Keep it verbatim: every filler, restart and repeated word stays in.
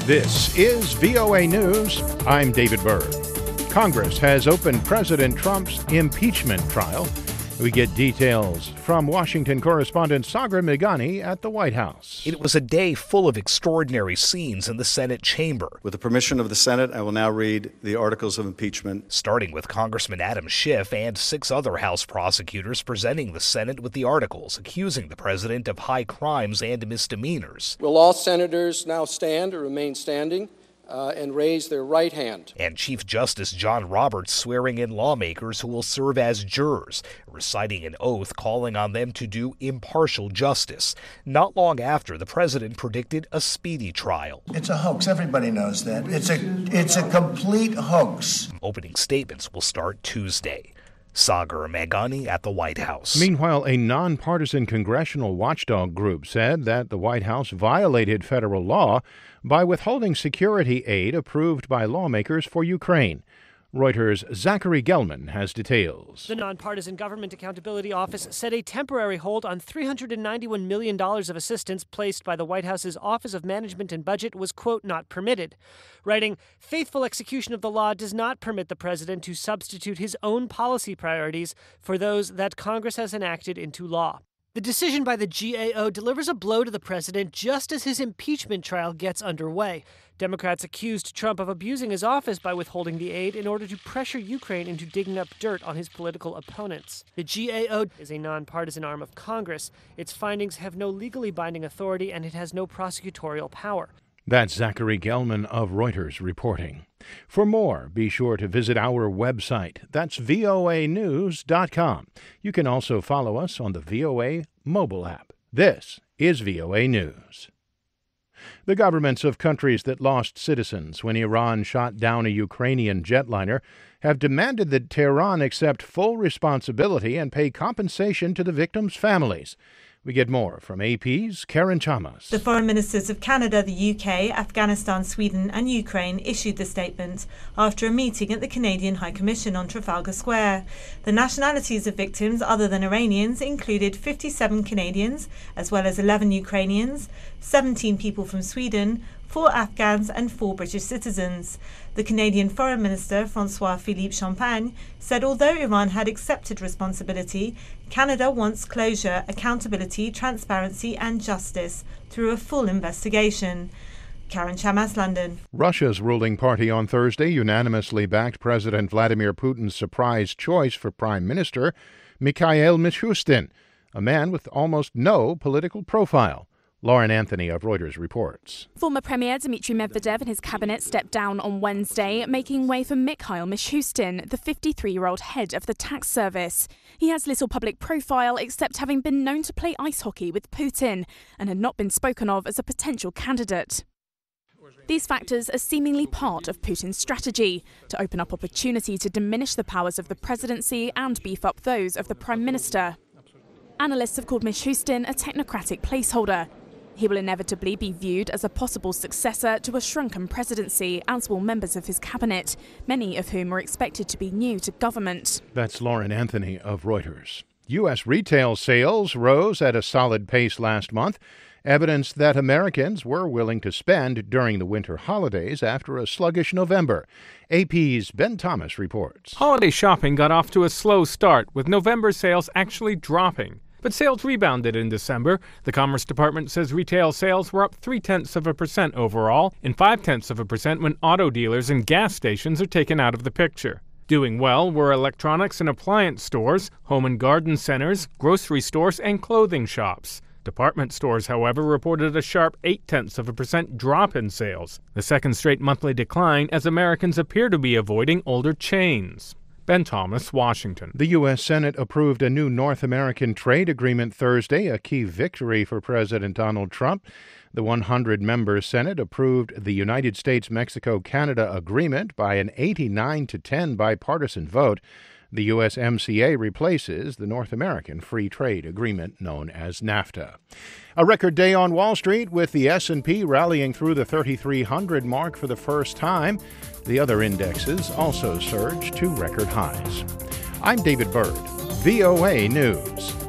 This is V O A News. I'm David Byrd. Congress has opened President Trump's impeachment trial. We get details from Washington correspondent Sagar Meghani at the White House. It was a day full of extraordinary scenes in the Senate chamber. With the permission of the Senate, I will now read the articles of impeachment. Starting with Congressman Adam Schiff and six other House prosecutors presenting the Senate with the articles accusing the president of high crimes and misdemeanors. Will all senators now stand or remain standing? Uh, and raise their right hand. And Chief Justice John Roberts swearing in lawmakers who will serve as jurors, reciting an oath calling on them to do impartial justice. Not long after, the president predicted a speedy trial. It's a hoax. Everybody knows that. It's a, it's a complete hoax. Opening statements will start Tuesday. Sagar Meghani at the White House. Meanwhile, a nonpartisan congressional watchdog group said that the White House violated federal law by withholding security aid approved by lawmakers for Ukraine. Reuters' Zachary Gelman has details. The Nonpartisan Government Accountability Office said a temporary hold on three hundred ninety-one million dollars of assistance placed by the White House's Office of Management and Budget was, quote, not permitted. Writing, faithful execution of the law does not permit the president to substitute his own policy priorities for those that Congress has enacted into law. The decision by the G A O delivers a blow to the president just as his impeachment trial gets underway. Democrats accused Trump of abusing his office by withholding the aid in order to pressure Ukraine into digging up dirt on his political opponents. The G A O is a nonpartisan arm of Congress. Its findings have no legally binding authority, and it has no prosecutorial power. That's Zachary Gelman of Reuters reporting. For more, be sure to visit our website. That's V O A news dot com. You can also follow us on the V O A mobile app. This is V O A News. The governments of countries that lost citizens when Iran shot down a Ukrainian jetliner have demanded that Tehran accept full responsibility and pay compensation to the victims' families. We get more from A P's Karen Chamas. The foreign ministers of Canada, the U K, Afghanistan, Sweden and Ukraine issued the statement after a meeting at the Canadian High Commission on Trafalgar Square. The nationalities of victims other than Iranians included fifty-seven Canadians, as well as eleven Ukrainians, seventeen people from Sweden, four Afghans and four British citizens. The Canadian Foreign Minister, François-Philippe Champagne, said although Iran had accepted responsibility, Canada wants closure, accountability, transparency and justice through a full investigation. Karen Chamas, London. Russia's ruling party on Thursday unanimously backed President Vladimir Putin's surprise choice for Prime Minister, Mikhail Mishustin, a man with almost no political profile. Lauren Anthony of Reuters reports. Former Premier Dmitry Medvedev and his cabinet stepped down on Wednesday, making way for Mikhail Mishustin, the fifty-three-year-old head of the tax service. He has little public profile except having been known to play ice hockey with Putin and had not been spoken of as a potential candidate. These factors are seemingly part of Putin's strategy to open up opportunity to diminish the powers of the presidency and beef up those of the Prime Minister. Analysts have called Mishustin a technocratic placeholder. He will inevitably be viewed as a possible successor to a shrunken presidency, as will members of his cabinet, many of whom are expected to be new to government. That's Lauren Anthony of Reuters. U S retail sales rose at a solid pace last month, evidence that Americans were willing to spend during the winter holidays after a sluggish November. A P's Ben Thomas reports. Holiday shopping got off to a slow start, with November sales actually dropping. But sales rebounded in December. The Commerce Department says retail sales were up three-tenths of a percent overall and five-tenths of a percent when auto dealers and gas stations are taken out of the picture. Doing well were electronics and appliance stores, home and garden centers, grocery stores, and clothing shops. Department stores, however, reported a sharp eight-tenths of a percent drop in sales, the second straight monthly decline as Americans appear to be avoiding older chains. Ben Thomas, Washington. The U S Senate approved a new North American trade agreement Thursday, a key victory for President Donald Trump. The one hundred member Senate approved the United States-Mexico-Canada agreement by an eighty-nine to ten bipartisan vote. The U S M C A replaces the North American Free Trade Agreement known as NAFTA. A record day on Wall Street with the S and P rallying through the thirty-three hundred mark for the first time. The other indexes also surged to record highs. I'm David Byrd, V O A News.